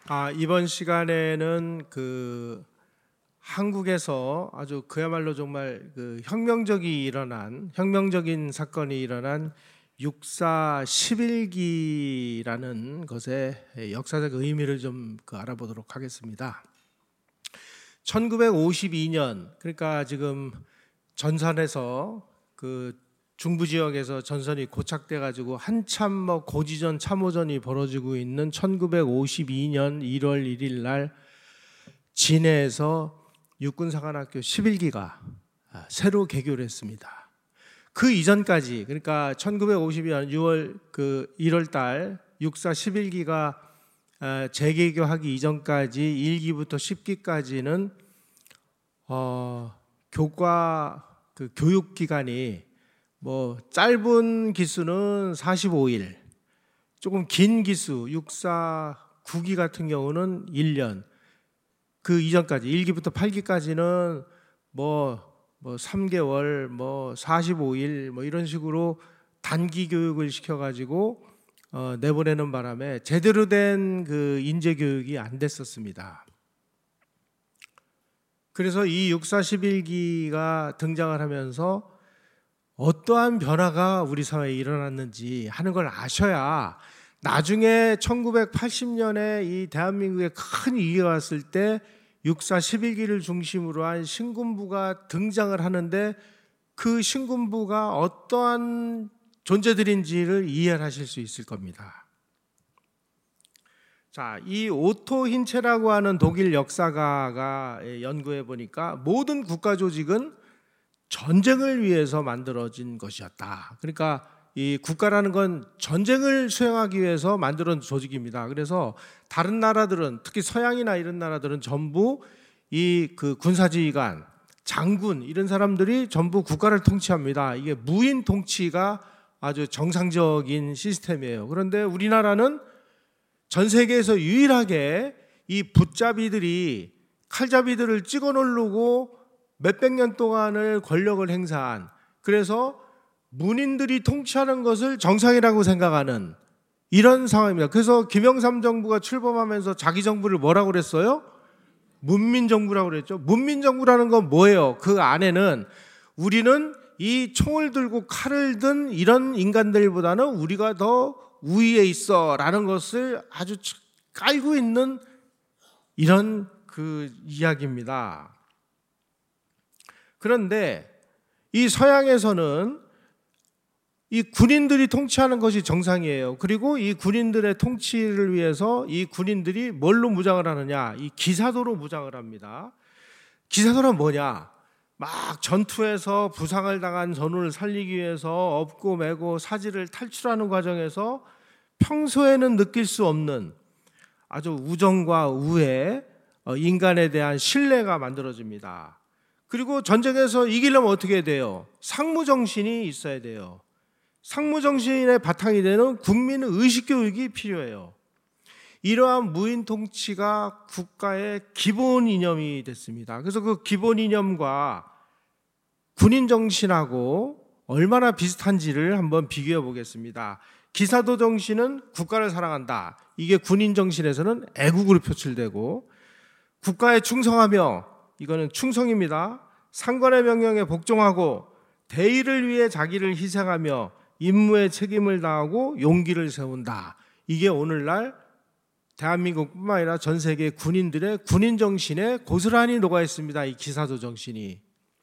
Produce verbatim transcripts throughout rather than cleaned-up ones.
아, 이번 시간에는 그 한국에서 아주 그야말로 정말 그 혁명적이 일어난 혁명적인 사건이 일어난 육사 십일기라는 것의 역사적 의미를 좀 그 알아보도록 하겠습니다. 천구백오십이 년, 그러니까 지금 전선에서 그 중부 지역에서 전선이 고착돼 가지고 한참 뭐 고지전 참호전이 벌어지고 있는 천구백오십이 년 일월 일일 날 진해에서 육군사관학교 십일기가 새로 개교를 했습니다. 그 이전까지, 그러니까 천구백오십이 년 유월 그 일월 달 육사 십일기가 재개교하기 이전까지 일기부터 십기까지는 어, 교과 그 교육 기간이 뭐 짧은 기수는 사십오 일, 조금 긴 기수 육사 구기 같은 경우는 일 년, 그 이전까지 일기부터 팔기까지는 뭐, 뭐 삼 개월, 뭐 사십오 일 뭐 이런 식으로 단기 교육을 시켜가지고 어, 내보내는 바람에 제대로 된 그 인재 교육이 안 됐었습니다. 그래서 이 육사 십일기가 등장을 하면서 어떠한 변화가 우리 사회에 일어났는지 하는 걸 아셔야 나중에 천구백팔십 년에 이 대한민국에 큰 위기가 왔을 때 육사 십일기를 중심으로 한 신군부가 등장을 하는데 그 신군부가 어떠한 존재들인지를 이해하실 수 있을 겁니다. 자, 이 오토 힌체라고 하는 독일 역사가가 연구해 보니까 모든 국가 조직은 전쟁을 위해서 만들어진 것이었다. 그러니까 이 국가라는 건 전쟁을 수행하기 위해서 만들어진 조직입니다. 그래서 다른 나라들은, 특히 서양이나 이런 나라들은 전부 이 그 군사지휘관, 장군 이런 사람들이 전부 국가를 통치합니다. 이게 무인 통치가 아주 정상적인 시스템이에요. 그런데 우리나라는 전 세계에서 유일하게 이 붓잡이들이 칼잡이들을 찍어 누르고 몇백 년 동안을 권력을 행사한, 그래서 문인들이 통치하는 것을 정상이라고 생각하는 이런 상황입니다. 그래서 김영삼 정부가 출범하면서 자기 정부를 뭐라고 그랬어요? 문민정부라고 그랬죠. 문민정부라는 건 뭐예요? 그 안에는 우리는 이 총을 들고 칼을 든 이런 인간들보다는 우리가 더 우위에 있어 라는 것을 아주 깔고 있는 이런 그 이야기입니다. 그런데 이 서양에서는 이 군인들이 통치하는 것이 정상이에요. 그리고 이 군인들의 통치를 위해서 이 군인들이 뭘로 무장을 하느냐? 이 기사도로 무장을 합니다. 기사도는 뭐냐? 막 전투에서 부상을 당한 전우를 살리기 위해서 업고 매고 사지를 탈출하는 과정에서 평소에는 느낄 수 없는 아주 우정과 우애, 인간에 대한 신뢰가 만들어집니다. 그리고 전쟁에서 이기려면 어떻게 돼요? 상무정신이 있어야 돼요. 상무정신의 바탕이 되는 국민의식교육이 필요해요. 이러한 무인 통치가 국가의 기본 이념이 됐습니다. 그래서 그 기본 이념과 군인 정신하고 얼마나 비슷한지를 한번 비교해 보겠습니다. 기사도 정신은 국가를 사랑한다. 이게 군인 정신에서는 애국으로 표출되고, 국가에 충성하며, 이거는 충성입니다. 상관의 명령에 복종하고 대의를 위해 자기를 희생하며 임무에 책임을 다하고 용기를 세운다. 이게 오늘날 대한민국뿐만 아니라 전 세계 군인들의 군인 정신에 고스란히 녹아 있습니다. 이 기사도 정신이.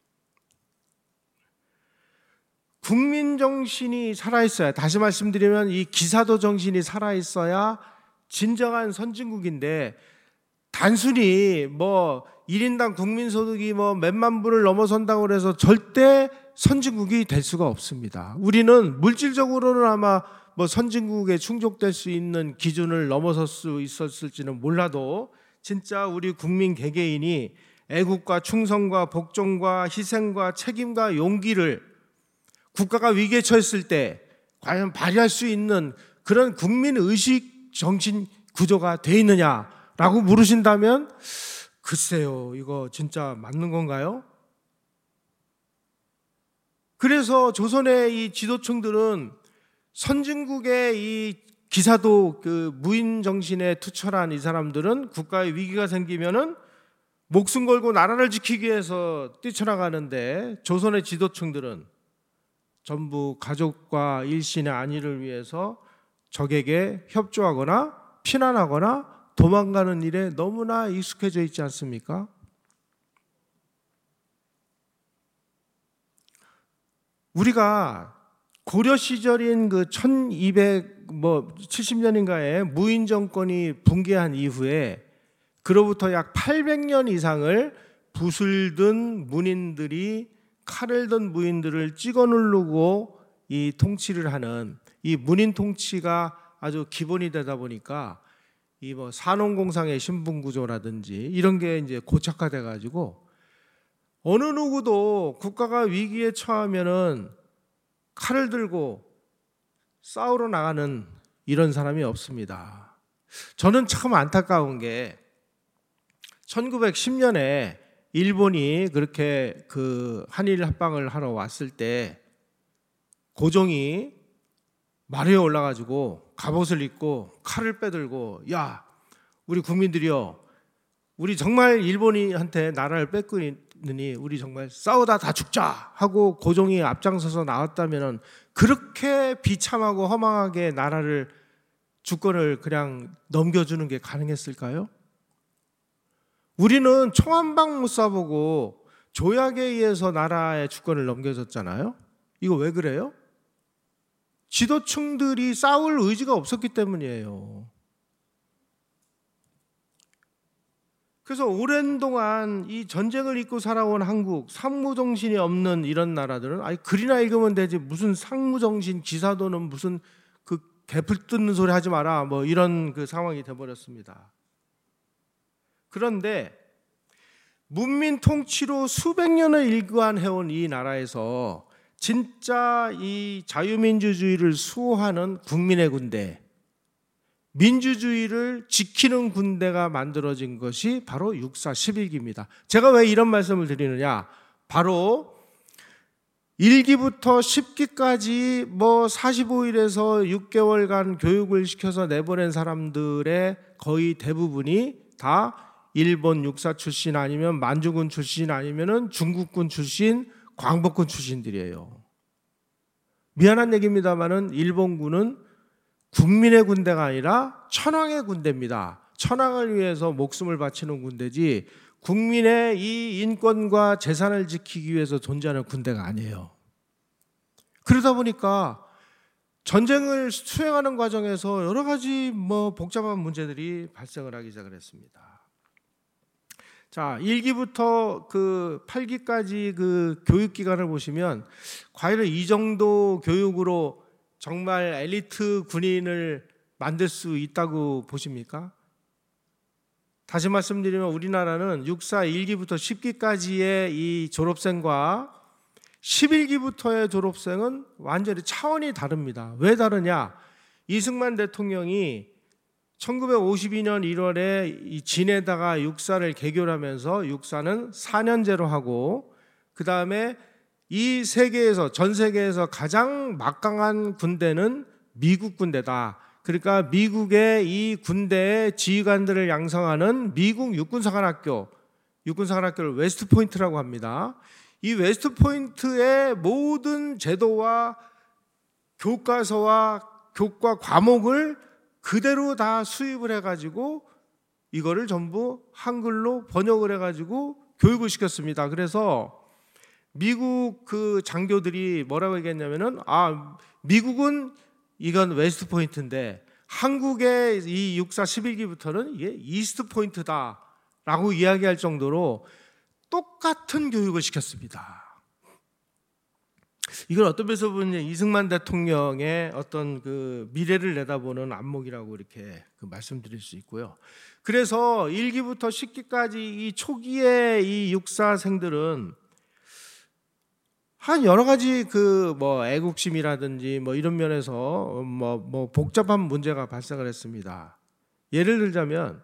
국민 정신이 살아있어야, 다시 말씀드리면 이 기사도 정신이 살아있어야 진정한 선진국인데, 단순히 뭐 일 인당 국민소득이 뭐 몇만 불을 넘어선다고 해서 절대 선진국이 될 수가 없습니다. 우리는 물질적으로는 아마 뭐 선진국에 충족될 수 있는 기준을 넘어설 수 있었을지는 몰라도, 진짜 우리 국민 개개인이 애국과 충성과 복종과 희생과 책임과 용기를 국가가 위기에 처했을 때 과연 발휘할 수 있는 그런 국민의식 정신 구조가 돼 있느냐라고 물으신다면, 글쎄요, 이거 진짜 맞는 건가요? 그래서 조선의 이 지도층들은 선진국의 이 기사도 그 무인 정신에 투철한 이 사람들은 국가에 위기가 생기면은 목숨 걸고 나라를 지키기 위해서 뛰쳐나가는데, 조선의 지도층들은 전부 가족과 일신의 안위를 위해서 적에게 협조하거나 피난하거나 도망가는 일에 너무나 익숙해져 있지 않습니까? 우리가 고려 시절인 그 천이백칠십 년인가에 무인 정권이 붕괴한 이후에 그로부터 약 팔백 년 이상을 붓을 든 문인들이 칼을 든 무인들을 찍어 누르고 이 통치를 하는 이 문인 통치가 아주 기본이 되다 보니까 이 뭐 산업공상의 신분 구조라든지 이런 게 이제 고착화돼 가지고 어느 누구도 국가가 위기에 처하면은 칼을 들고 싸우러 나가는 이런 사람이 없습니다. 저는 참 안타까운 게 천구백십 년에 일본이 그렇게 그 한일 합방을 하러 왔을 때 고종이 말에 올라가지고 갑옷을 입고 칼을 빼들고, 야, 우리 국민들이여, 우리 정말 일본이한테 나라를 뺏기느니 우리 정말 싸우다 다 죽자 하고 고종이 앞장서서 나왔다면 그렇게 비참하고 허망하게 나라를, 주권을 그냥 넘겨주는 게 가능했을까요? 우리는 총 한 방 못 쏴보고 조약에 의해서 나라의 주권을 넘겨줬잖아요. 이거 왜 그래요? 지도층들이 싸울 의지가 없었기 때문이에요. 그래서 오랜 동안 이 전쟁을 잊고 살아온 한국, 상무정신이 없는 이런 나라들은 아니 글이나 읽으면 되지 무슨 상무정신, 기사도는 무슨 그 개풀 뜯는 소리 하지 마라, 뭐 이런 그 상황이 돼버렸습니다. 그런데 문민 통치로 수백 년을 일관해온 이 나라에서 진짜 이 자유민주주의를 수호하는 국민의 군대, 민주주의를 지키는 군대가 만들어진 것이 바로 육사 십일기입니다. 제가 왜 이런 말씀을 드리느냐, 바로 일 기부터 십 기까지 뭐 사십오 일에서 육 개월간 교육을 시켜서 내보낸 사람들의 거의 대부분이 다 일본 육사 출신 아니면 만주군 출신 아니면 중국군 출신, 광복군 출신들이에요. 미안한 얘기입니다만은 일본군은 국민의 군대가 아니라 천황의 군대입니다. 천황을 위해서 목숨을 바치는 군대지 국민의 이 인권과 재산을 지키기 위해서 존재하는 군대가 아니에요. 그러다 보니까 전쟁을 수행하는 과정에서 여러 가지 뭐 복잡한 문제들이 발생을 하기 시작을 했습니다. 자, 일 기부터 그 팔 기까지 그 교육 기간을 보시면 과연 이 정도 교육으로 정말 엘리트 군인을 만들 수 있다고 보십니까? 다시 말씀드리면 우리나라는 육사 일 기부터 십 기까지의 이 졸업생과 십일 기부터의 졸업생은 완전히 차원이 다릅니다. 왜 다르냐? 이승만 대통령이 천구백오십이 년 일월에 이 진에다가 육사를 개교를 하면서 육사는 사 년제로 하고, 그 다음에 이 세계에서, 전 세계에서 가장 막강한 군대는 미국 군대다. 그러니까 미국의 이 군대의 지휘관들을 양성하는 미국 육군사관학교, 육군사관학교를 웨스트포인트라고 합니다. 이 웨스트포인트의 모든 제도와 교과서와 교과 과목을 그대로 다 수입을 해가지고 이거를 전부 한글로 번역을 해가지고 교육을 시켰습니다. 그래서 미국 그 장교들이 뭐라고 얘기했냐면은, 아, 미국은 이건 웨스트 포인트인데 한국의 이 육사 십일 기부터는 이게 이스트 포인트다라고 이야기할 정도로 똑같은 교육을 시켰습니다. 이걸 어떤 면에서 보면 이승만 대통령의 어떤 그 미래를 내다보는 안목이라고 이렇게 그 말씀드릴 수 있고요. 그래서 일 기부터 십 기까지 이 초기의 이 육사생들은 한 여러 가지 그 뭐 애국심이라든지 뭐 이런 면에서 뭐, 뭐 복잡한 문제가 발생을 했습니다. 예를 들자면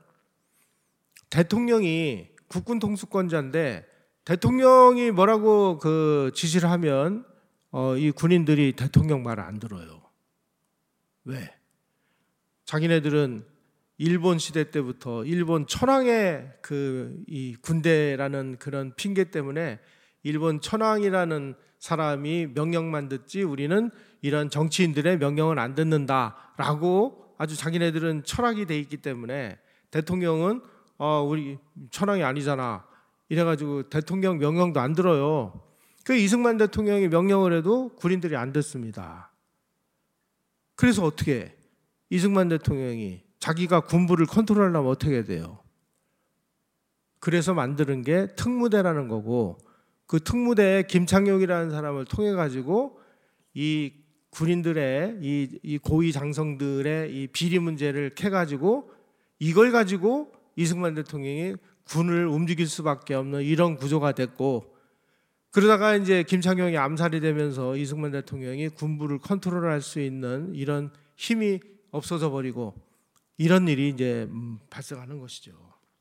대통령이 국군 통수권자인데 대통령이 뭐라고 그 지시를 하면 어, 이 군인들이 대통령 말을 안 들어요. 왜? 자기네들은 일본 시대 때부터 일본 천황의 그 이 군대라는 그런 핑계 때문에 일본 천황이라는 사람이 명령만 듣지 우리는 이런 정치인들의 명령은 안 듣는다라고 아주 자기네들은 철학이 돼 있기 때문에 대통령은 어, 우리 천황이 아니잖아 이래가지고 대통령 명령도 안 들어요. 그 이승만 대통령이 명령을 해도 군인들이 안 듣습니다. 그래서 어떻게 해? 이승만 대통령이 자기가 군부를 컨트롤하려면 어떻게 돼요? 그래서 만드는 게 특무대라는 거고 그 특무대에 김창룡이라는 사람을 통해 가지고 이 군인들의 이, 이 고위 장성들의 이 비리 문제를 캐 가지고 이걸 가지고 이승만 대통령이 군을 움직일 수밖에 없는 이런 구조가 됐고 그러다가 이제 김창룡이 암살이 되면서 이승만 대통령이 군부를 컨트롤할 수 있는 이런 힘이 없어져 버리고 이런 일이 이제 발생하는 것이죠.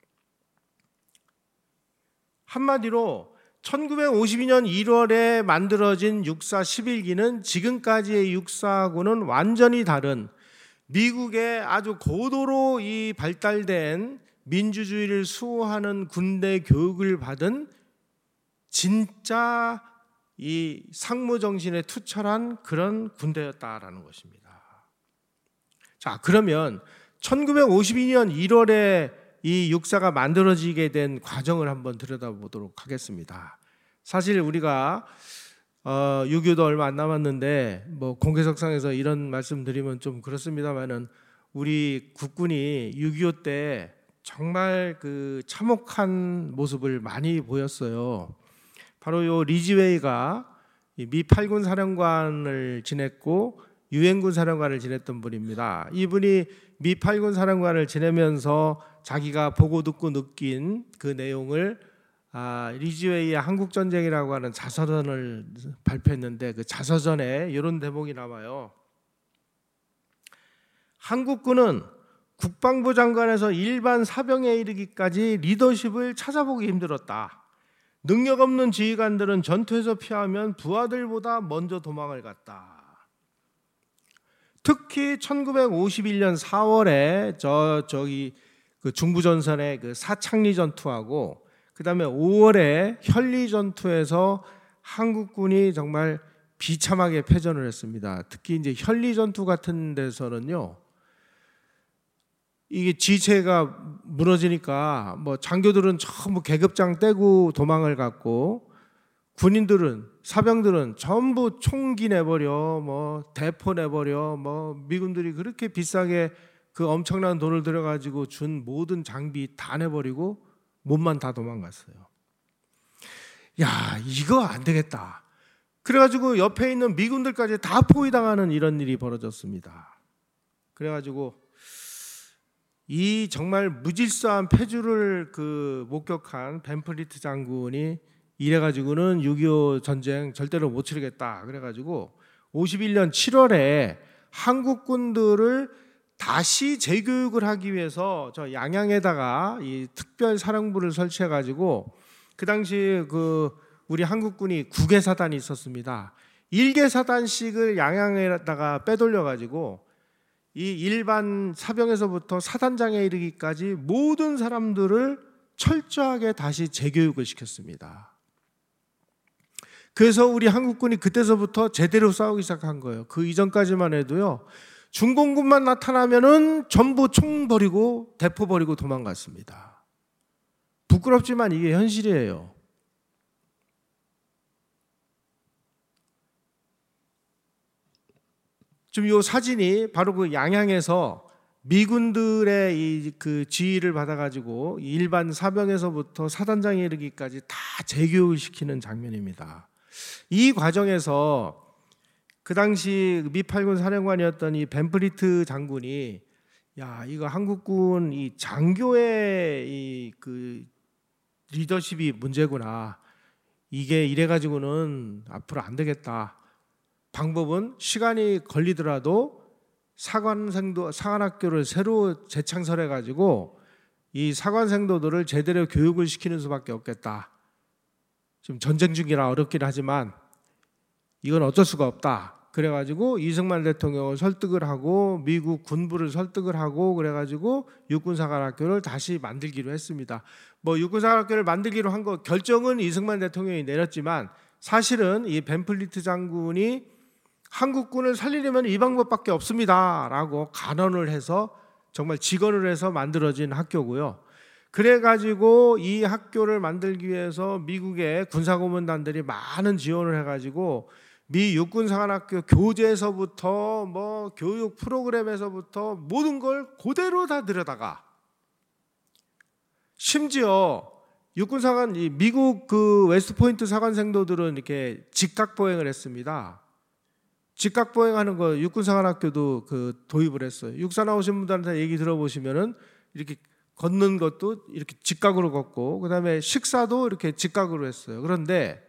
한마디로 천구백오십이 년 일월에 만들어진 육사 십일 기는 지금까지의 육사하고는 완전히 다른 미국의 아주 고도로 이 발달된 민주주의를 수호하는 군대 교육을 받은 진짜 이 상무 정신에 투철한 그런 군대였다라는 것입니다. 자, 그러면 천구백오십이 년 일월에 이 육사가 만들어지게 된 과정을 한번 들여다보도록 하겠습니다. 사실 우리가 어, 육이오도 얼마 안 남았는데 뭐 공개석상에서 이런 말씀 드리면 좀 그렇습니다만은 우리 국군이 육이오 때 정말 그 참혹한 모습을 많이 보였어요. 바로 요 리즈웨이가 미 팔 군 사령관을 지냈고 유엔군 사령관을 지냈던 분입니다. 이분이 미 팔 군 사령관을 지내면서 자기가 보고 듣고 느낀 그 내용을 아, 리즈웨이의 한국전쟁이라고 하는 자서전을 발표했는데 그 자서전에 이런 대목이 나와요. 한국군은 국방부 장관에서 일반 사병에 이르기까지 리더십을 찾아보기 힘들었다. 능력 없는 지휘관들은 전투에서 피하면 부하들보다 먼저 도망을 갔다. 특히 천구백오십일 년 사월에 저 저기 그 중부전선의 그 사창리 전투하고 그다음에 오월에 현리 전투에서 한국군이 정말 비참하게 패전을 했습니다. 특히 이제 현리 전투 같은 데서는요. 이게 지체가 무너지니까 뭐 장교들은 전부 계급장 떼고 도망을 갔고 군인들은 사병들은 전부 총기 내버려 뭐 대포 내버려 뭐 미군들이 그렇게 비싸게 그 엄청난 돈을 들여가지고 준 모든 장비 다 내버리고 몸만 다 도망갔어요. 야, 이거 안 되겠다. 그래가지고 옆에 있는 미군들까지 다 포위당하는 이런 일이 벌어졌습니다. 그래가지고 이 정말 무질서한 패주를 그 목격한 벤프리트 장군이 이래가지고는 육이오 전쟁 절대로 못 치르겠다. 그래가지고 오십일 년 칠월에 한국군들을 다시 재교육을 하기 위해서 저 양양에다가 이 특별 사령부를 설치해가지고 그 당시 그 우리 한국군이 구 개 사단이 있었습니다. 일 개 사단씩을 양양에다가 빼돌려가지고 이 일반 사병에서부터 사단장에 이르기까지 모든 사람들을 철저하게 다시 재교육을 시켰습니다. 그래서 우리 한국군이 그때서부터 제대로 싸우기 시작한 거예요. 그 이전까지만 해도요. 중공군만 나타나면은 전부 총 버리고 대포 버리고 도망갔습니다. 부끄럽지만 이게 현실이에요. 지금 이 사진이 바로 그 양양에서 미군들의 이 그 지휘를 받아가지고 일반 사병에서부터 사단장에 이르기까지 다 재교육을 시키는 장면입니다. 이 과정에서 그 당시 미 팔 군 사령관이었던 이 벤프리트 장군이 야 이거 한국군 이 장교의 이 그 리더십이 문제구나. 이게 이래가지고는 앞으로 안 되겠다. 방법은 시간이 걸리더라도 사관생도 사관학교를 새로 재창설해가지고 이 사관생도들을 제대로 교육을 시키는 수밖에 없겠다. 지금 전쟁 중이라 어렵긴 하지만 이건 어쩔 수가 없다. 그래가지고 이승만 대통령을 설득을 하고 미국 군부를 설득을 하고 그래가지고 육군사관학교를 다시 만들기로 했습니다. 뭐 육군사관학교를 만들기로 한 거 결정은 이승만 대통령이 내렸지만 사실은 이 벤플리트 장군이 한국군을 살리려면 이 방법밖에 없습니다라고 간언을 해서 정말 직언을 해서 만들어진 학교고요. 그래가지고 이 학교를 만들기 위해서 미국의 군사고문단들이 많은 지원을 해가지고 미 육군사관학교 교재에서부터 뭐 교육 프로그램에서부터 모든 걸 그대로 다 들여다가 심지어 육군사관 미국 그 웨스트포인트 사관생도들은 이렇게 직각보행을 했습니다. 직각보행하는 거 육군사관학교도 그 도입을 했어요. 육사 나오신 분들한테 얘기 들어보시면은 이렇게 걷는 것도 이렇게 직각으로 걷고 그다음에 식사도 이렇게 직각으로 했어요. 그런데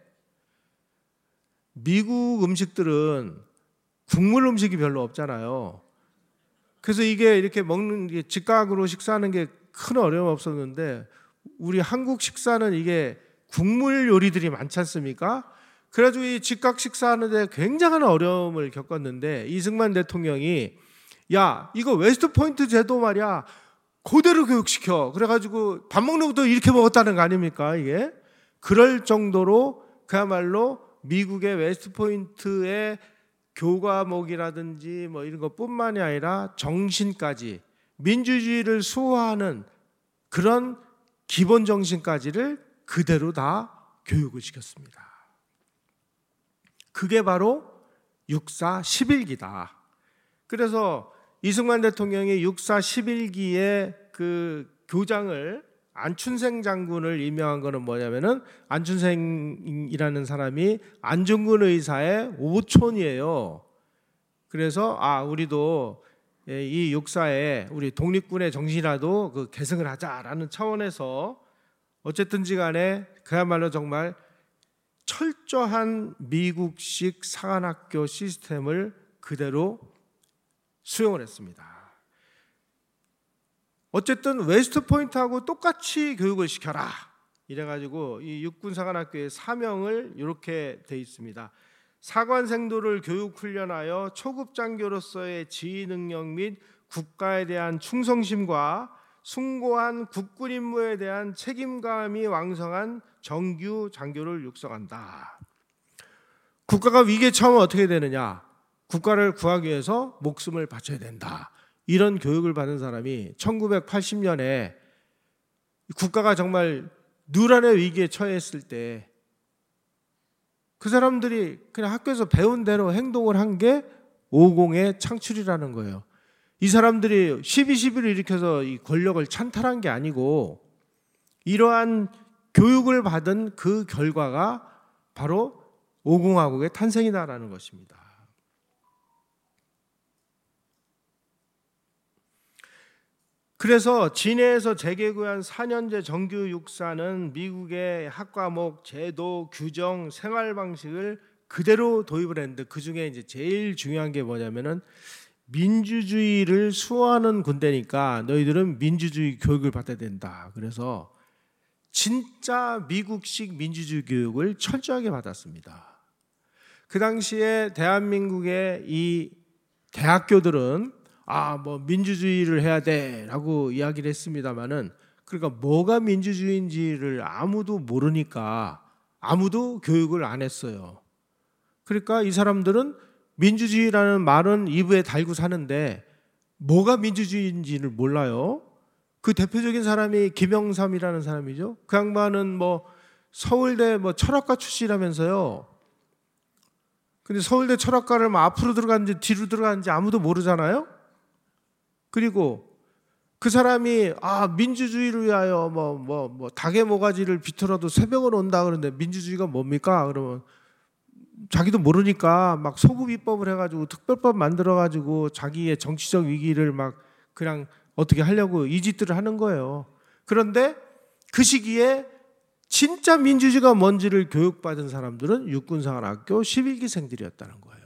미국 음식들은 국물 음식이 별로 없잖아요. 그래서 이게 이렇게 먹는 게 직각으로 식사하는 게 큰 어려움 없었는데 우리 한국 식사는 이게 국물 요리들이 많지 않습니까? 그래가지고 이 직각 식사하는데 굉장한 어려움을 겪었는데 이승만 대통령이 야 이거 웨스트포인트 제도 말이야 그대로 교육시켜. 그래가지고 밥 먹는 것도 이렇게 먹었다는 거 아닙니까 이게? 그럴 정도로 그야말로 미국의 웨스트포인트의 교과목이라든지 뭐 이런 것뿐만이 아니라 정신까지 민주주의를 수호하는 그런 기본 정신까지를 그대로 다 교육을 시켰습니다. 그게 바로 육사 십일기다. 그래서 이승만 대통령이 육사 십일기의 그 교장을 안춘생 장군을 임명한 거는 뭐냐면은 안춘생이라는 사람이 안중근 의사의 오촌이에요. 그래서 아 우리도 이 육사에 우리 독립군의 정신이라도 그 계승을 하자라는 차원에서 어쨌든지 간에 그야말로 정말 철저한 미국식 사관학교 시스템을 그대로 수용을 했습니다. 어쨌든 웨스트포인트하고 똑같이 교육을 시켜라 이래가지고 이 육군사관학교의 사명을 이렇게 돼 있습니다. 사관생도를 교육훈련하여 초급장교로서의 지휘 능력 및 국가에 대한 충성심과 숭고한 국군 임무에 대한 책임감이 왕성한 정규 장교를 육성한다. 국가가 위기에 처하면 어떻게 되느냐? 국가를 구하기 위해서 목숨을 바쳐야 된다. 이런 교육을 받은 사람이 천구백팔십 년에 국가가 정말 누란의 위기에 처했을 때 그 사람들이 그냥 학교에서 배운 대로 행동을 한 게 오공의 창출이라는 거예요. 이 사람들이 십이 십일을 일으켜서 이 권력을 찬탈한 게 아니고 이러한 교육을 받은 그 결과가 바로 오공화국의 탄생이다라는 것입니다. 그래서 진해에서 재개구한 사 년제 정규 육사는 미국의 학과목, 제도, 규정, 생활 방식을 그대로 도입을 했는데 그 중에 이제 제일 중요한 게 뭐냐면은 민주주의를 수호하는 군대니까 너희들은 민주주의 교육을 받아야 된다. 그래서 진짜 미국식 민주주의 교육을 철저하게 받았습니다. 그 당시에 대한민국의 이 대학교들은 아, 뭐 민주주의를 해야 돼라고 이야기를 했습니다만은 그러니까 뭐가 민주주의인지를 아무도 모르니까 아무도 교육을 안 했어요. 그러니까 이 사람들은 민주주의라는 말은 입에 달고 사는데 뭐가 민주주의인지를 몰라요. 그 대표적인 사람이 김영삼이라는 사람이죠. 그 양반은 뭐 서울대 뭐 철학과 출신이라면서요. 근데 서울대 철학과를 뭐 앞으로 들어갔는지 뒤로 들어갔는지 아무도 모르잖아요. 그리고 그 사람이 아 민주주의를 위하여 뭐 뭐 뭐 닭의 모가지를 비틀어도 새벽은 온다 그러는데 민주주의가 뭡니까? 그러면 자기도 모르니까 막 소급 입법을 해가지고 특별법 만들어가지고 자기의 정치적 위기를 막 그냥 어떻게 하려고 이 짓들을 하는 거예요. 그런데 그 시기에 진짜 민주주의가 뭔지를 교육받은 사람들은 육군사관학교 십일기생들이었다는 거예요.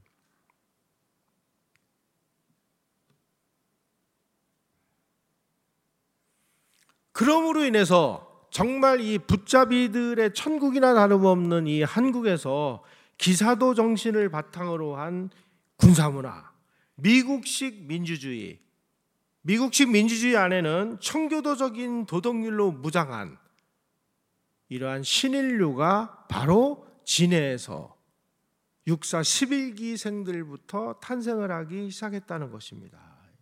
그러므로 인해서 정말 이 붙잡이들의 천국이나 다름없는 이 한국에서 기사도 정신을 바탕으로 한 군사문화, 미국식 민주주의, 미국식 민주주의 안에는 청교도적인 도덕률로 무장한 이러한 신인류가 바로 진해에서 육사 십일 기생들부터 탄생을 하기 시작했다는 것입니다.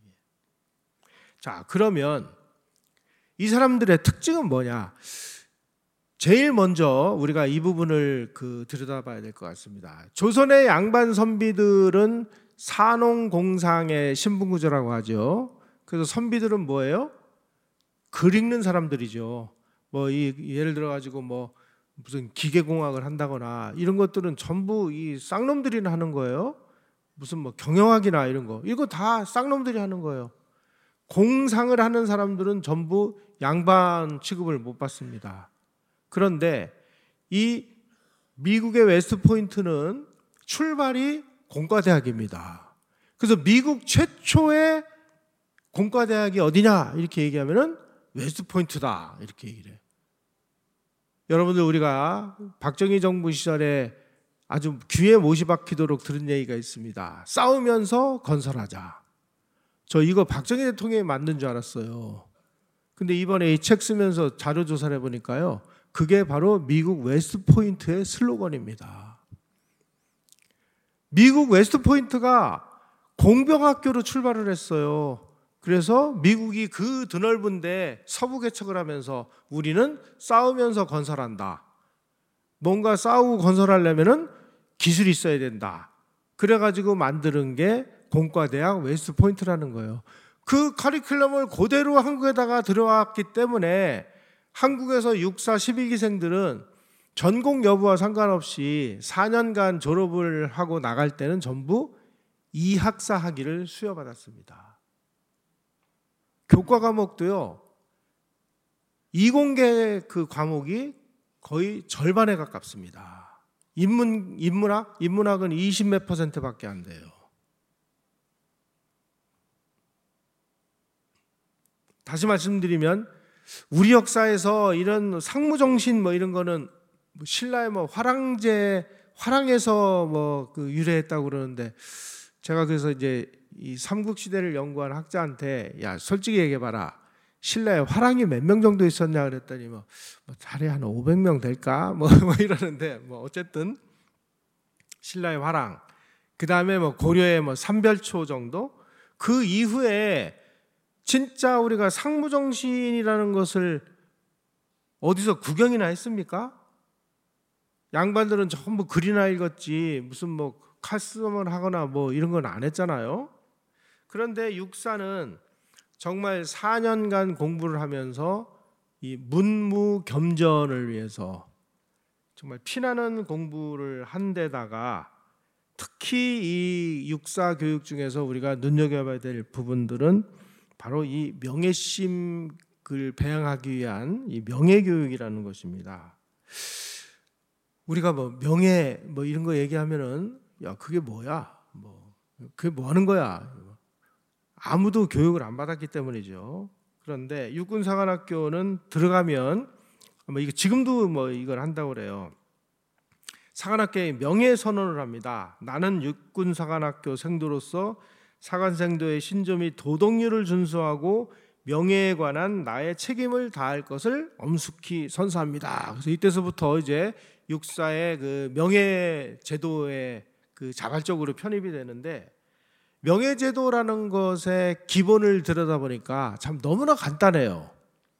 자, 그러면 이 사람들의 특징은 뭐냐? 제일 먼저 우리가 이 부분을 그 들여다봐야 될 것 같습니다. 조선의 양반 선비들은 산농공상의 신분구조라고 하죠. 그래서 선비들은 뭐예요? 글 읽는 사람들이죠. 뭐 이 예를 들어 가지고 뭐 무슨 기계공학을 한다거나 이런 것들은 전부 이 쌍놈들이 하는 거예요. 무슨 뭐 경영학이나 이런 거, 이거 다 쌍놈들이 하는 거예요. 공상을 하는 사람들은 전부 양반 취급을 못 받습니다. 그런데 이 미국의 웨스트포인트는 출발이 공과대학입니다. 그래서 미국 최초의 공과대학이 어디냐 이렇게 얘기하면은 웨스트포인트다 이렇게 얘기를 해요. 여러분들, 우리가 박정희 정부 시절에 아주 귀에 못이 박히도록 들은 얘기가 있습니다. 싸우면서 건설하자. 저 이거 박정희 대통령이 만든 줄 알았어요. 근데 이번에 이 책 쓰면서 자료 조사를 해보니까요, 그게 바로 미국 웨스트포인트의 슬로건입니다. 미국 웨스트포인트가 공병학교로 출발을 했어요. 그래서 미국이 그 드넓은데 서부 개척을 하면서 우리는 싸우면서 건설한다. 뭔가 싸우고 건설하려면은 기술이 있어야 된다. 그래가지고 만드는 게 공과대학 웨스트포인트라는 거예요. 그 커리큘럼을 그대로 한국에다가 들어왔기 때문에 한국에서 육사 십일 기생들은 전공 여부와 상관없이 사 년간 졸업을 하고 나갈 때는 전부 이학사 학위를 수여받았습니다. 교과 과목도요, 이공계 그 과목이 거의 절반에 가깝습니다. 인문, 인문학? 인문학은 이십 몇 퍼센트밖에 안 돼요. 다시 말씀드리면 우리 역사에서 이런 상무정신 뭐 이런 거는 신라의 뭐 화랑제, 화랑에서 뭐 그 유래했다고 그러는데, 제가 그래서 이제 이 삼국시대를 연구한 학자한테 야, 솔직히 얘기해봐라, 신라에 화랑이 몇 명 정도 있었냐 그랬더니 뭐, 뭐 자리 한 오백 명 될까 뭐, 뭐 이러는데, 뭐 어쨌든 신라의 화랑, 그 다음에 뭐 고려의 뭐 삼별초 정도. 그 이후에 진짜 우리가 상무정신이라는 것을 어디서 구경이나 했습니까? 양반들은 전부 글이나 읽었지 무슨 뭐 칼럼을 하거나 뭐 이런 건 안 했잖아요. 그런데 육사는 정말 사 년간 공부를 하면서 이 문무겸전을 위해서 정말 피나는 공부를 한 데다가, 특히 이 육사 교육 중에서 우리가 눈여겨봐야 될 부분들은 바로 이 명예심을 배양하기 위한 이 명예교육이라는 것입니다. 우리가 뭐 명예 뭐 이런 거 얘기하면은 야, 그게 뭐야? 뭐 그게 뭐 하는 거야? 아무도 교육을 안 받았기 때문이죠. 그런데 육군사관학교는 들어가면 뭐 이거 지금도 뭐 이걸 한다고 그래요. 사관학교에 명예선언을 합니다. 나는 육군사관학교 생도로서 사관생도의 신조 및 도덕률을 준수하고 명예에 관한 나의 책임을 다할 것을 엄숙히 선서합니다. 그래서 이때서부터 이제 육사의 그 명예 제도에 그 자발적으로 편입이 되는데, 명예 제도라는 것의 기본을 들여다보니까 참 너무나 간단해요.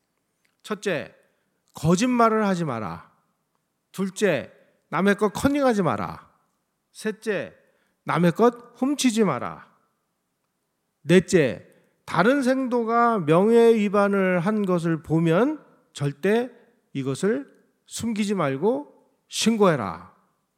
첫째, 거짓말을 하지 마라. 둘째, 남의 것 커닝하지 마라. 셋째, 남의 것 훔치지 마라. 넷째, 다른 생도가 명예 위반을 한 것을 보면 절대 이것을 숨기지 말고 신고해라.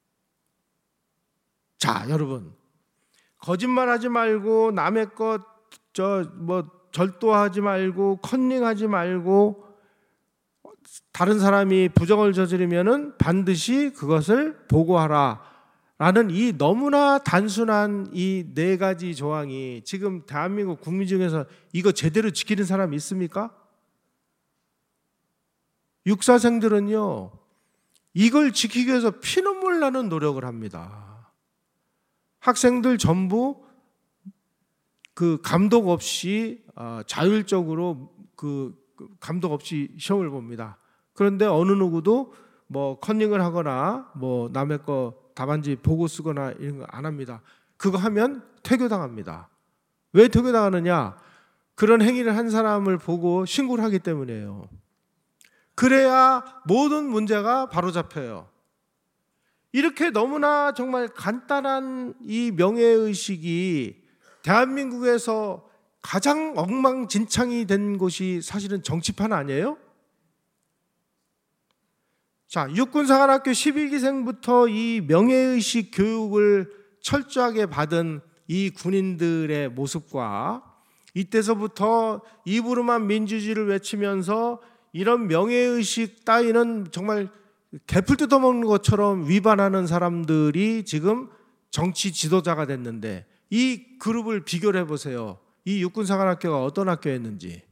자, 여러분, 거짓말하지 말고 남의 것 저 뭐 절도하지 말고 컨닝하지 말고 다른 사람이 부정을 저지르면은 반드시 그것을 보고하라. 라는 이 너무나 단순한 이 네 가지 조항이 지금 대한민국 국민 중에서 이거 제대로 지키는 사람이 있습니까? 육사생들은요, 이걸 지키기 위해서 피눈물 나는 노력을 합니다. 학생들 전부 그 감독 없이 자율적으로 그 감독 없이 시험을 봅니다. 그런데 어느 누구도 뭐 컨닝을 하거나 뭐 남의 거 답안지 보고 쓰거나 이런 거 안 합니다. 그거 하면 퇴교당합니다. 왜 퇴교당하느냐? 그런 행위를 한 사람을 보고 신고를 하기 때문이에요. 그래야 모든 문제가 바로잡혀요. 이렇게 너무나 정말 간단한 이 명예의식이 대한민국에서 가장 엉망진창이 된 곳이 사실은 정치판 아니에요? 자, 육군사관학교 십일 기생부터 이 명예의식 교육을 철저하게 받은 이 군인들의 모습과 이때서부터 입으로만 민주주의를 외치면서 이런 명예의식 따위는 정말 개풀 뜯어먹는 것처럼 위반하는 사람들이 지금 정치 지도자가 됐는데, 이 그룹을 비교를 해보세요. 이 육군사관학교가 어떤 학교였는지.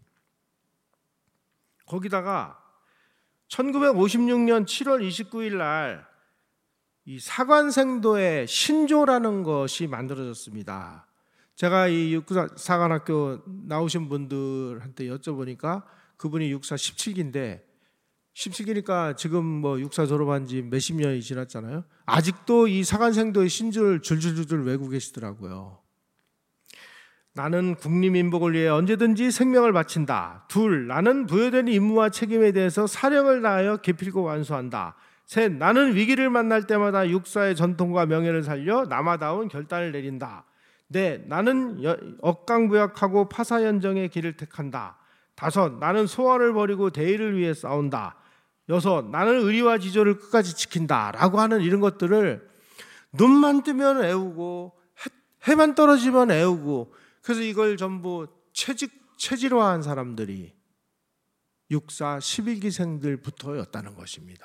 거기다가 천구백오십육 년 칠월 이십구일 날 이 사관생도에 신조라는 것이 만들어졌습니다. 제가 이 육군사관학교 나오신 분들한테 여쭤보니까 그분이 육사 십칠 기인데, 십칠 기니까 지금 뭐 육사 졸업한 지 몇십 년이 지났잖아요. 아직도 이 사관생도의 신조를 줄줄줄 외우고 계시더라고요. 나는 국립민복을 위해 언제든지 생명을 바친다. 둘, 나는 부여된 임무와 책임에 대해서 사력을 다하여 기필코 완수한다. 셋, 나는 위기를 만날 때마다 육사의 전통과 명예를 살려 남아다운 결단을 내린다. 넷, 나는 억강부약하고 파사연정의 길을 택한다. 다섯, 나는 소원을 버리고 대의를 위해 싸운다. 여섯, 나는 의리와 지조를 끝까지 지킨다. 라고 하는 이런 것들을 눈만 뜨면 애우고 해만 떨어지면 애우고, 그래서 이걸 전부 체직, 체질화한 사람들이 육사 십일 기생들부터였다는 것입니다.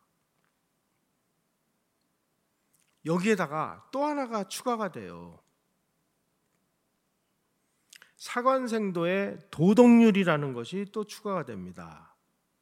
여기에다가 또 하나가 추가가 돼요. 사관생도의 도덕률이라는 것이 또 추가가 됩니다.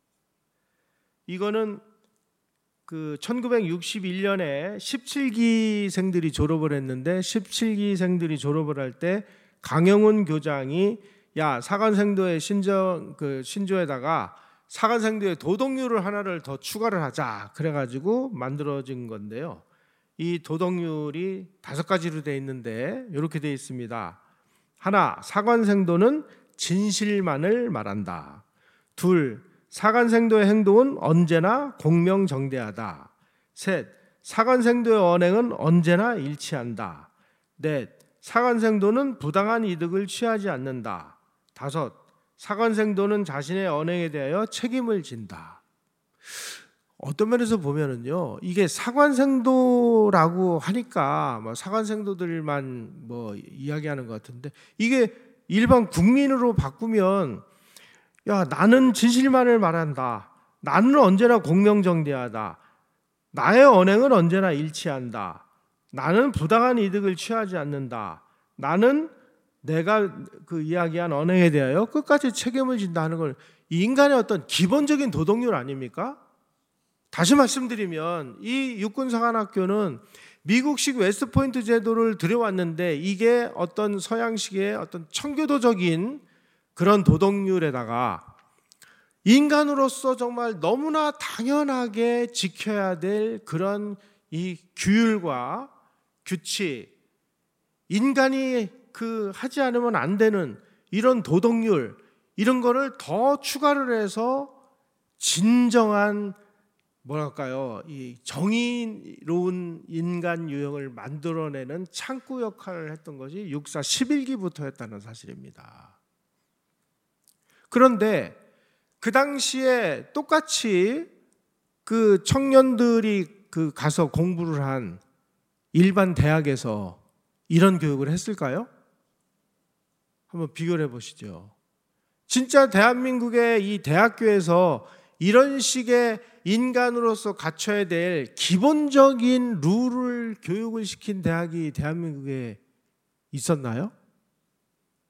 이거는 그 천구백육십일 년에 십칠 기생들이 졸업을 했는데, 십칠 기생들이 졸업을 할 때 강영훈 교장이 야, 사관생도의 신정 그 신조에다가 사관생도의 도덕률을 하나를 더 추가를 하자, 그래가지고 만들어진 건데요. 이 도덕률이 다섯 가지로 되어 있는데 이렇게 되어 있습니다. 하나, 사관생도는 진실만을 말한다. 둘, 사관생도의 행동은 언제나 공명정대하다. 셋, 사관생도의 언행은 언제나 일치한다. 넷, 사관생도는 부당한 이득을 취하지 않는다. 다섯, 사관생도는 자신의 언행에 대하여 책임을 진다. 어떤 면에서 보면은요, 이게 사관생도라고 하니까 뭐 사관생도들만 뭐 이야기하는 것 같은데, 이게 일반 국민으로 바꾸면, 야, 나는 진실만을 말한다. 나는 언제나 공명정대하다. 나의 언행은 언제나 일치한다. 나는 부당한 이득을 취하지 않는다. 나는 내가 그 이야기한 언행에 대하여 끝까지 책임을 진다 하는 걸, 인간의 어떤 기본적인 도덕률 아닙니까? 다시 말씀드리면 이 육군사관학교는 미국식 웨스트포인트 제도를 들여왔는데, 이게 어떤 서양식의 어떤 청교도적인 그런 도덕률에다가 인간으로서 정말 너무나 당연하게 지켜야 될 그런 이 규율과 규칙, 인간이 그 하지 않으면 안 되는 이런 도덕률, 이런 거를 더 추가를 해서 진정한 뭐랄까요, 이 정의로운 인간 유형을 만들어내는 창구 역할을 했던 것이 육사 십일 기부터였다는 사실입니다. 그런데 그 당시에 똑같이 그 청년들이 그 가서 공부를 한 일반 대학에서 이런 교육을 했을까요? 한번 비교를 해보시죠. 진짜 대한민국의 이 대학교에서 이런 식의 인간으로서 갖춰야 될 기본적인 룰을 교육을 시킨 대학이 대한민국에 있었나요?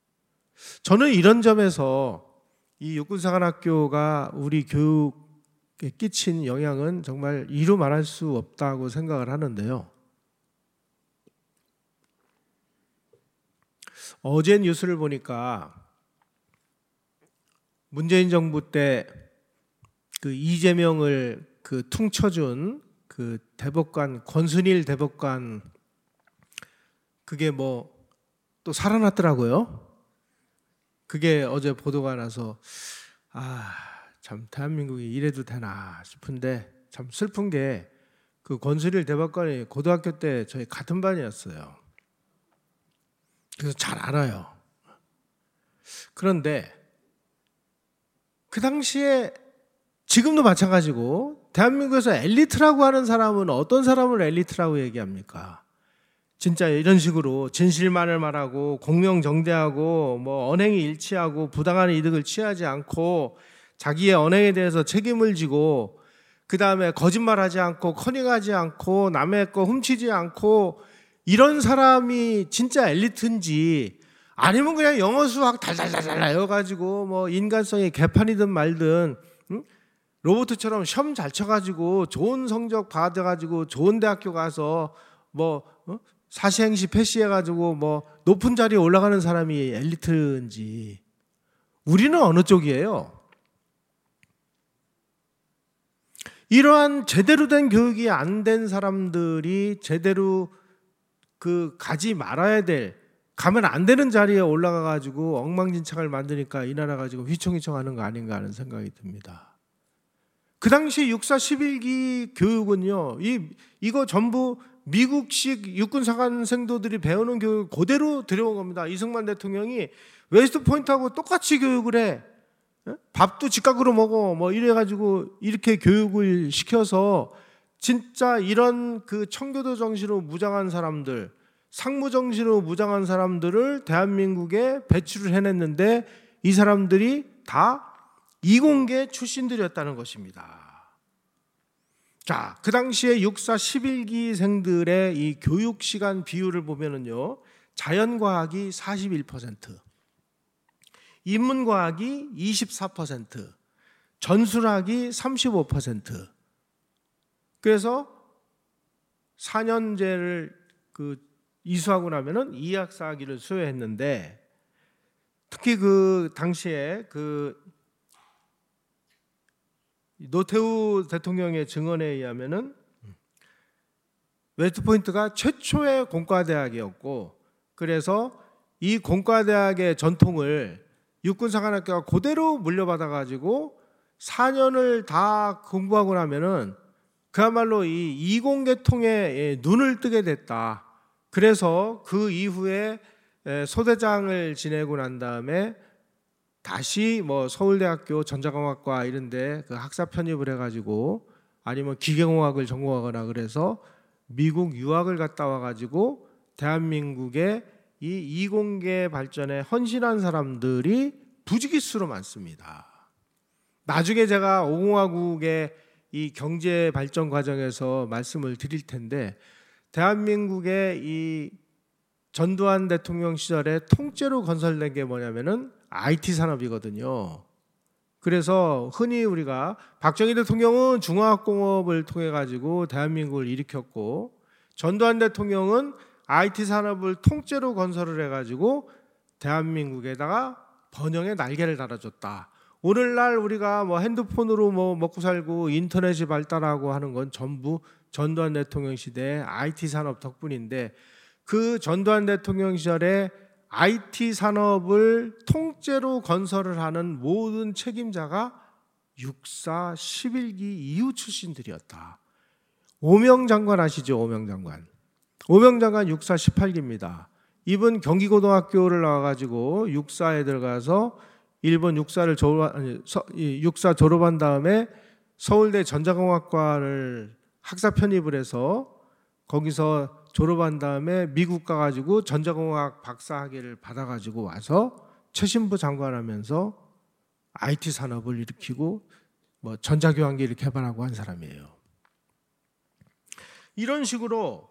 저는 이런 점에서 이 육군사관학교가 우리 교육 끼친 영향은 정말 이루 말할 수 없다고 생각을 하는데요. 어제 뉴스를 보니까 문재인 정부 때 그 이재명을 그 퉁쳐준 그 대법관 권순일 대법관 그게 뭐 또 살아났더라고요. 그게 어제 보도가 나서 아, 참 대한민국이 이래도 되나 싶은데 참 슬픈 게 그 권순일 대법관이 고등학교 때 저희 같은 반이었어요. 그래서 잘 알아요. 그런데 그 당시에 지금도 마찬가지고 대한민국에서 엘리트라고 하는 사람은 어떤 사람을 엘리트라고 얘기합니까? 진짜 이런 식으로 진실만을 말하고 공명정대하고 뭐 언행이 일치하고 부당한 이득을 취하지 않고 자기의 언행에 대해서 책임을 지고 그 다음에 거짓말하지 않고 커닝하지 않고 남의 거 훔치지 않고 이런 사람이 진짜 엘리트인지 아니면 그냥 영어 수학 달달달달 외워가지고 뭐 인간성이 개판이든 말든 응? 로봇처럼 시험 잘 쳐가지고 좋은 성적 받아가지고 좋은 대학교 가서 뭐 어? 사시행시 패시해가지고 뭐 높은 자리에 올라가는 사람이 엘리트인지 우리는 어느 쪽이에요? 이러한 제대로 된 교육이 안 된 사람들이 제대로 그 가지 말아야 될 가면 안 되는 자리에 올라가 가지고 엉망진창을 만드니까 이 나라 가지고 휘청휘청하는 거 아닌가 하는 생각이 듭니다. 그 당시 육사 십일 기 교육은요, 이 이거 전부 미국식 육군사관생도들이 배우는 교육 그대로 들여온 겁니다. 이승만 대통령이 웨스트 포인트하고 똑같이 교육을 해. 밥도 직각으로 먹어. 뭐 이래가지고 이렇게 교육을 시켜서 진짜 이런 그 청교도 정신으로 무장한 사람들, 상무 정신으로 무장한 사람들을 대한민국에 배출을 해냈는데 이 사람들이 다 이공계 출신들이었다는 것입니다. 자, 그 당시에 육사 십일 기생들의 이 교육 시간 비율을 보면은요, 자연과학이 사십일 퍼센트, 인문과학이 이십사 퍼센트, 전술학이 삼십오 퍼센트. 그래서 사 년제를 그 이수하고 나면은 이학사학위를 수여했는데 특히 그 당시에 그 노태우 대통령의 증언에 의하면은 웨스트포인트가 최초의 공과대학이었고 그래서 이 공과대학의 전통을 육군사관학교가 그대로 물려받아 가지고 사 년을 다 공부하고 나면은 그야말로 이 이공계통에 눈을 뜨게 됐다. 그래서 그 이후에 소대장을 지내고 난 다음에 다시 뭐 서울대학교 전자공학과 이런데 그 학사 편입을 해가지고 아니면 기계공학을 전공하거나 그래서 미국 유학을 갔다 와가지고 대한민국의 이 이공계 발전에 헌신한 사람들이 부지기수로 많습니다. 나중에 제가 오공화국의 이 경제 발전 과정에서 말씀을 드릴 텐데 대한민국의 이 전두환 대통령 시절에 통째로 건설된 게 뭐냐면은 아이티 산업이거든요. 그래서 흔히 우리가 박정희 대통령은 중화학공업을 통해 가지고 대한민국을 일으켰고 전두환 대통령은 아이티 산업을 통째로 건설을 해가지고 대한민국에다가 번영의 날개를 달아줬다. 오늘날 우리가 뭐 핸드폰으로 뭐 먹고 살고 인터넷이 발달하고 하는 건 전부 전두환 대통령 시대의 아이티 산업 덕분인데 그 전두환 대통령 시절에 아이티 산업을 통째로 건설을 하는 모든 책임자가 육사 십일 기 이후 출신들이었다. 오명 장관 아시죠? 오명 장관. 오명 장관 육사 십팔 기입니다. 이분 경기고등학교를 나와가지고 육사에 들어가서 일본 육사를 졸업, 아니, 서, 육사 졸업한 다음에 서울대 전자공학과를 학사 편입을 해서 거기서 졸업한 다음에 미국 가가지고 전자공학 박사학위를 받아가지고 와서 최신부 장관하면서 아이티 산업을 일으키고 뭐 전자교환기를 개발하고 한 사람이에요. 이런 식으로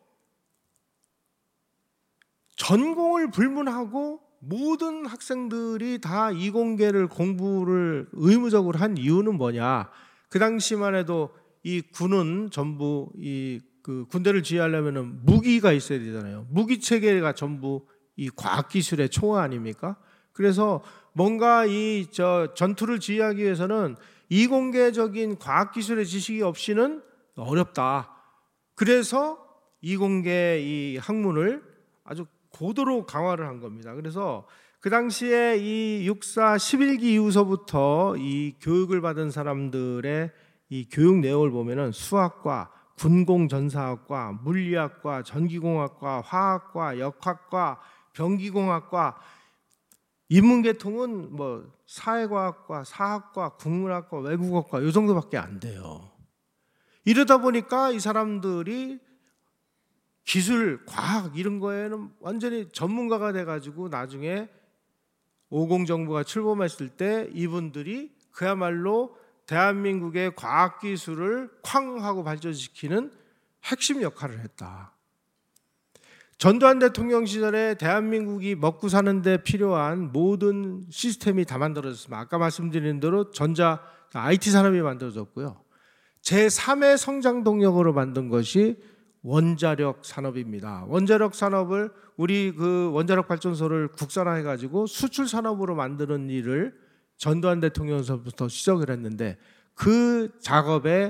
전공을 불문하고 모든 학생들이 다 이공계를 공부를 의무적으로 한 이유는 뭐냐? 그 당시만 해도 이 군은 전부 이 그 군대를 지휘하려면은 무기가 있어야 되잖아요. 무기 체계가 전부 이 과학 기술의 총화 아닙니까? 그래서 뭔가 이 저 전투를 지휘하기 위해서는 이공계적인 과학 기술의 지식이 없이는 어렵다. 그래서 이공계 이 학문을 아주 고도로 강화를 한 겁니다. 그래서 그 당시에 이 육사 십일 기 이후서부터 이 교육을 받은 사람들의 이 교육 내용을 보면은 수학과 군공전사학과 물리학과 전기공학과 화학과 역학과 병기공학과 인문계통은 뭐 사회과학과 사학과 국문학과 외국어과 이 정도밖에 안 돼요. 이러다 보니까 이 사람들이 기술, 과학 이런 거에는 완전히 전문가가 돼가지고 나중에 오공정부가 출범했을 때 이분들이 그야말로 대한민국의 과학기술을 쾅 하고 발전시키는 핵심 역할을 했다. 전두환 대통령 시절에 대한민국이 먹고 사는 데 필요한 모든 시스템이 다 만들어졌습니다. 아까 말씀드린 대로 전자, 아이티 산업이 만들어졌고요. 제삼의 성장 동력으로 만든 것이 원자력 산업입니다. 원자력 산업을 우리 그 원자력 발전소를 국산화해 가지고 수출 산업으로 만드는 일을 전두환 대통령서부터 시작을 했는데 그 작업의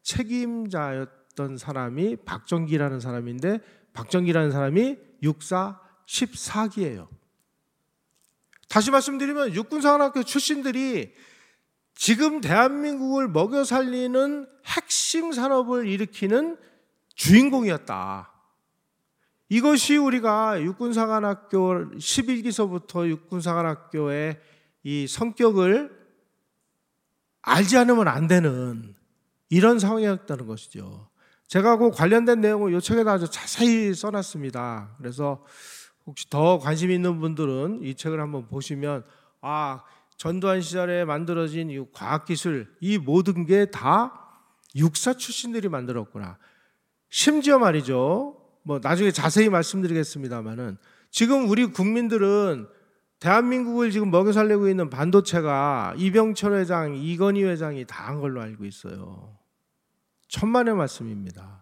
책임자였던 사람이 박정기라는 사람인데 박정기라는 사람이 육사 십사 기예요. 다시 말씀드리면 육군사관학교 출신들이 지금 대한민국을 먹여 살리는 핵심 산업을 일으키는 주인공이었다. 이것이 우리가 육군사관학교 십일 기서부터 육군사관학교의 이 성격을 알지 않으면 안 되는 이런 상황이었다는 것이죠. 제가 그 관련된 내용을 이 책에다 아주 자세히 써놨습니다. 그래서 혹시 더 관심 있는 분들은 이 책을 한번 보시면 아, 전두환 시절에 만들어진 이 과학기술 이 모든 게 다 육사 출신들이 만들었구나. 심지어 말이죠. 뭐 나중에 자세히 말씀드리겠습니다만은 지금 우리 국민들은 대한민국을 지금 먹여 살리고 있는 반도체가 이병철 회장, 이건희 회장이 다 한 걸로 알고 있어요. 천만의 말씀입니다.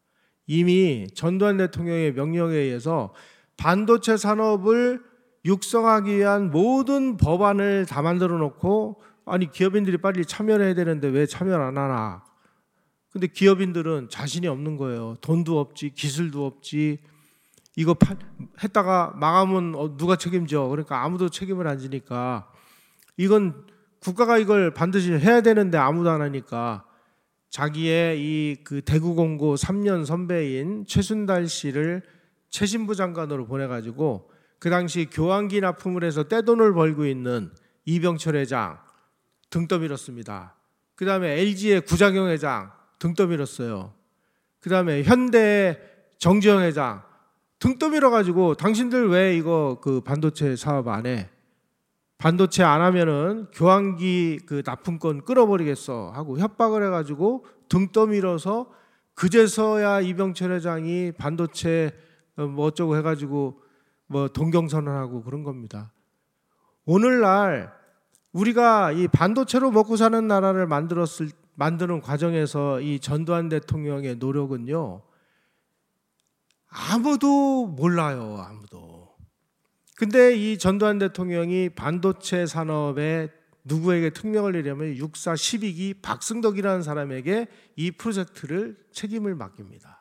이미 전두환 대통령의 명령에 의해서 반도체 산업을 육성하기 위한 모든 법안을 다 만들어 놓고 아니 기업인들이 빨리 참여를 해야 되는데 왜 참여를 안 하나. 근데 기업인들은 자신이 없는 거예요. 돈도 없지, 기술도 없지. 이거 파, 했다가 망하면 어, 누가 책임져? 그러니까 아무도 책임을 안 지니까 이건 국가가 이걸 반드시 해야 되는데 아무도 안 하니까 자기의 이 그 대구공고 삼 년 선배인 최순달 씨를 최신부 장관으로 보내가지고 그 당시 교환기 납품을 해서 떼돈을 벌고 있는 이병철 회장 등 떠밀었습니다. 그 다음에 엘지의 구장영 회장 등 떠밀었어요. 그 다음에 현대의 정지영 회장 등 떠밀어가지고 당신들 왜 이거 그 반도체 사업 안 해? 반도체 안 하면은 교환기 그 납품권 끌어버리겠어 하고 협박을 해가지고 등 떠밀어서 그제서야 이병철 회장이 반도체 뭐 어쩌고 해가지고 뭐 동경선언하고 그런 겁니다. 오늘날 우리가 이 반도체로 먹고 사는 나라를 만들었을 만드는 과정에서 이 전두환 대통령의 노력은요 아무도 몰라요. 아무도. 근데 이 전두환 대통령이 반도체 산업에 누구에게 특명을 내려면 육사 십이 기 박승덕이라는 사람에게 이 프로젝트를 책임을 맡깁니다.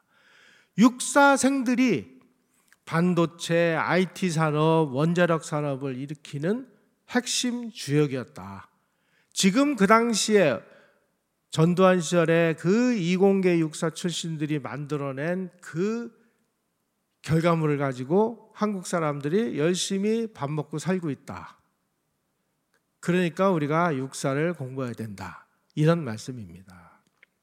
육사생들이 반도체, 아이티 산업, 원자력 산업을 일으키는 핵심 주역이었다. 지금 그 당시에 전두환 시절에 그 이공계 육사 출신들이 만들어낸 그 결과물을 가지고 한국 사람들이 열심히 밥 먹고 살고 있다. 그러니까 우리가 육사를 공부해야 된다. 이런 말씀입니다.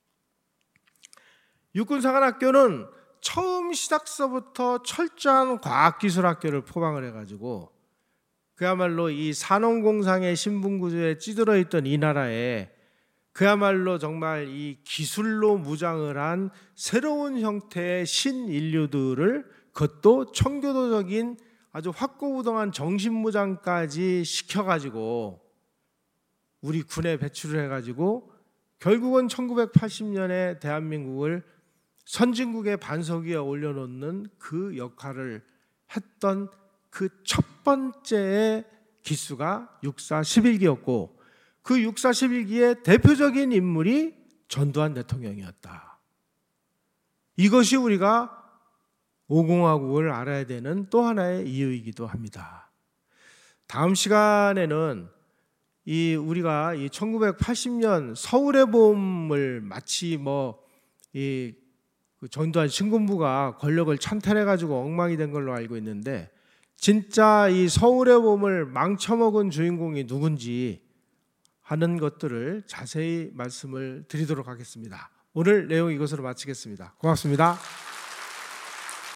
육군사관학교는 처음 시작서부터 철저한 과학기술학교를 포방을 해가지고 그야말로 이 산업공상의 신분구조에 찌들어 있던 이 나라에 그야말로 정말 이 기술로 무장을 한 새로운 형태의 신인류들을 그것도 청교도적인 아주 확고부동한 정신무장까지 시켜가지고 우리 군에 배출을 해가지고 결국은 천구백팔십 년에 대한민국을 선진국의 반석 위에 올려놓는 그 역할을 했던 그 첫 번째의 기수가 육사 십일 기였고 그 육사 십일 기의 대표적인 인물이 전두환 대통령이었다. 이것이 우리가 오공화국을 알아야 되는 또 하나의 이유이기도 합니다. 다음 시간에는 이 우리가 이 천구백팔십 년 서울의 봄을 마치 뭐이 그 전두환 신군부가 권력을 찬탈해가지고 엉망이 된 걸로 알고 있는데 진짜 이 서울의 봄을 망쳐먹은 주인공이 누군지 하는 것들을 자세히 말씀을 드리도록 하겠습니다. 오늘 내용 이것으로 마치겠습니다. 고맙습니다.